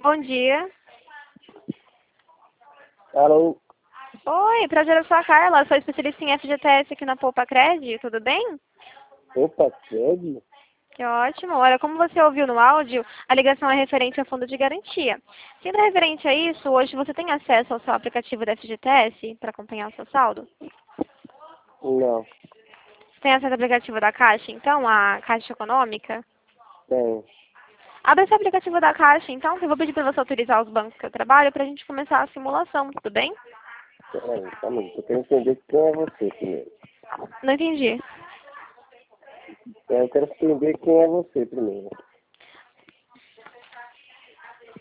Bom dia. Alô? Oi, prazer, eu sou a Carla, sou especialista em FGTS aqui na Poupa Cred, tudo bem? Opa, Cred? Que ótimo. Olha, como você ouviu no áudio, a ligação é referente ao fundo de garantia. Sendo referente a isso, hoje você tem acesso ao seu aplicativo da FGTS para acompanhar o seu saldo? Não, Você tem acesso ao aplicativo da Caixa, então, a Caixa Econômica? tem. Abre esse aplicativo da Caixa, então, que eu vou pedir para você autorizar os bancos que eu trabalho para a gente começar a simulação, tudo bem? Peraí, calma aí. Eu quero entender quem é você primeiro. Não entendi. Eu quero entender quem é você primeiro.